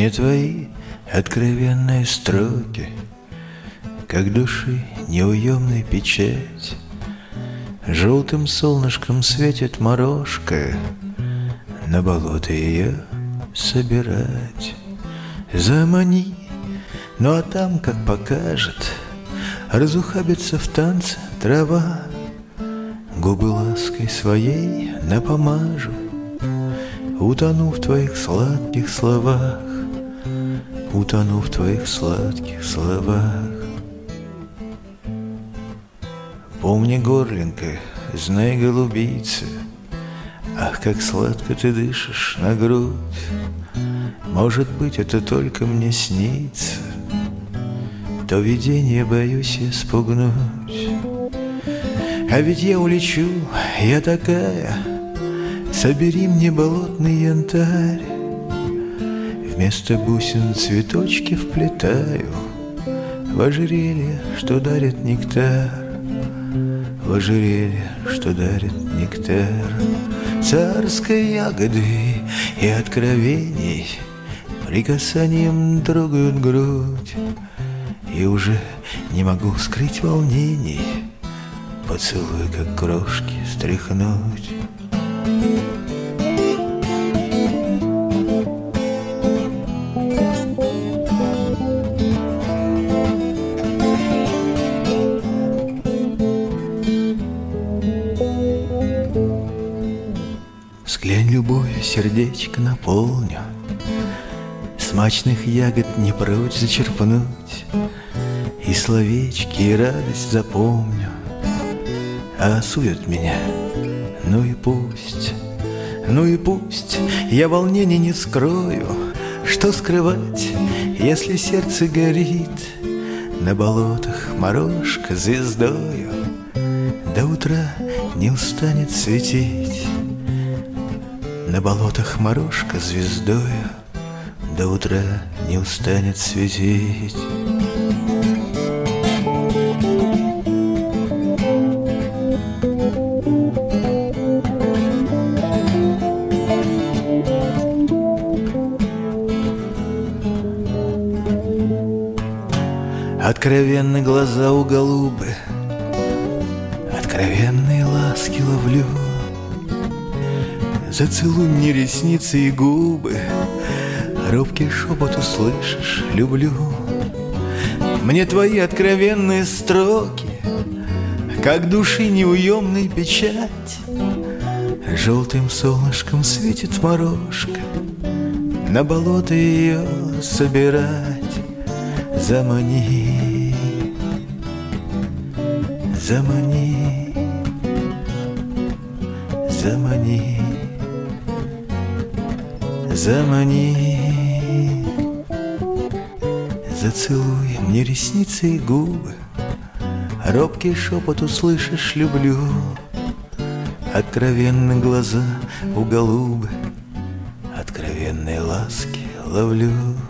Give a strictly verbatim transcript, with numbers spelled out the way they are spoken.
Мне твои откровенные строки, как души неуемной печать. Желтым солнышком светит морожка, на болото ее собирать. Замани, ну а там, как покажет, разухабится в танце трава. Губы лаской своей напомажу, утону в твоих сладких словах, утону в твоих сладких словах. Помни, горлинка, знай, голубица, ах, как сладко ты дышишь на грудь. Может быть, это только мне снится, то видение боюсь я спугнуть. А ведь я улечу, я такая, собери мне болотный янтарь. Вместо бусин цветочки вплетаю в ожерелье, что дарит нектар, в ожерелье, что дарит нектар. Царской ягоды и откровений прикасанием трогают грудь, и уже не могу скрыть волнений, поцелуй, как крошки, стряхнуть. Сглянь, любовью сердечко наполню, смачных ягод не прочь зачерпнуть, и словечки, и радость запомню. А осудят меня, ну и пусть, ну и пусть, я волнений не скрою. Что скрывать, если сердце горит на болотах морожка звездою? До утра не устанет светить на болотах морожка звездою, до утра не устанет светить. Откровенные глаза у голубы, откровенные ласки ловлю. Зацелуй мне ресницы и губы, робкий шепот услышишь, люблю. Мне твои откровенные строки, как души неуемной печать. Желтым солнышком светит морожка, на болото ее собирать. Замани, замани, замани, замани. Зацелуй мне ресницы и губы, робкий шепот услышишь, люблю. Откровенные глаза у голубы, откровенные ласки ловлю.